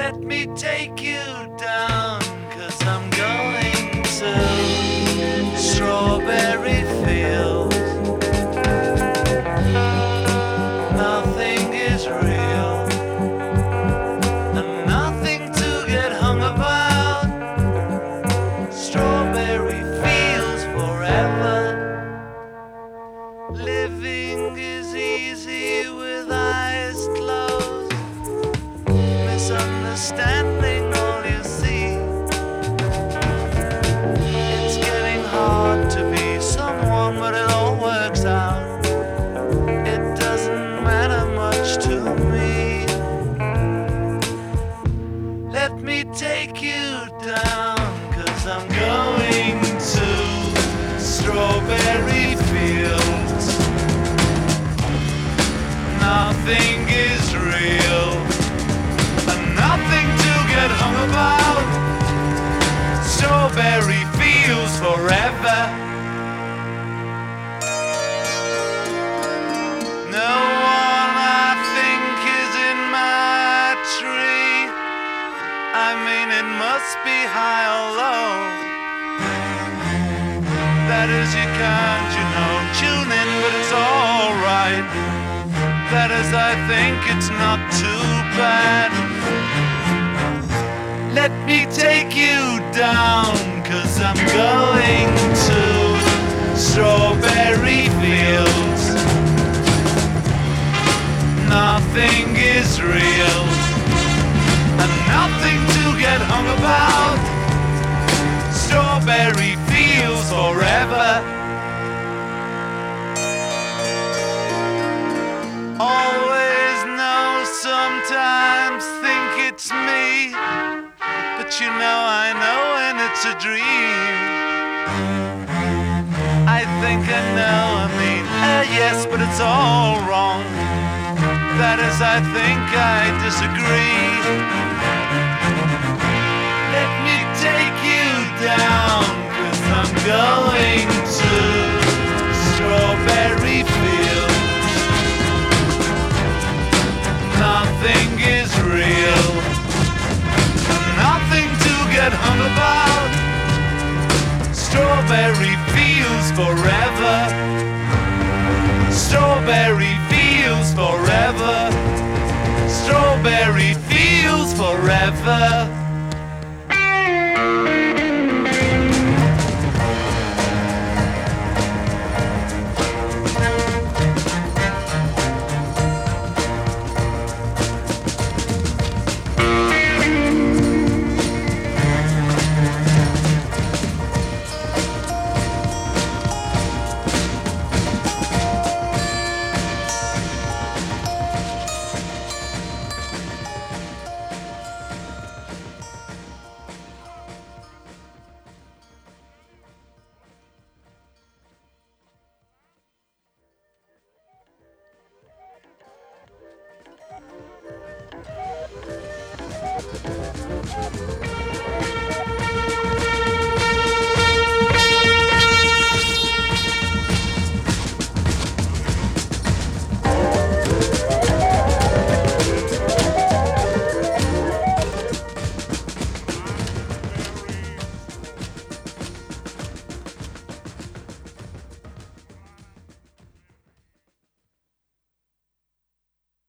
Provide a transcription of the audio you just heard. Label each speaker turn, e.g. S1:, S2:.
S1: Let me take you down, 'cause I'm going to strawberry fields. Nothing is real, and nothing to get hung about. Strawberry fields forever. Living is easy with eyes closed. Misunderstanding all you see. It's getting hard to be someone, but it all works out. It doesn't matter much to me. Let me take you down, 'cause I'm going to strawberry fields. Nothing is real, and nothing to get hung about. Strawberry fields forever. No one I think is in my tree. I mean, it must be high or low. That is, you can't, tune in, but it's alright. That is, I think it's not too bad. Let me take you down, 'cause I'm going to strawberry fields. Nothing is real, and nothing to get hung about. Strawberry fields forever. Always know, sometimes think it's me, but I know when it's a dream. I think I know, yes, but it's all wrong. That is, I think I disagree. Let me take you down, 'cause I'm going to strawberry fields. Nothing is real, nothing to get hung about. Strawberry fields forever. Strawberry fields forever. Strawberry fields forever.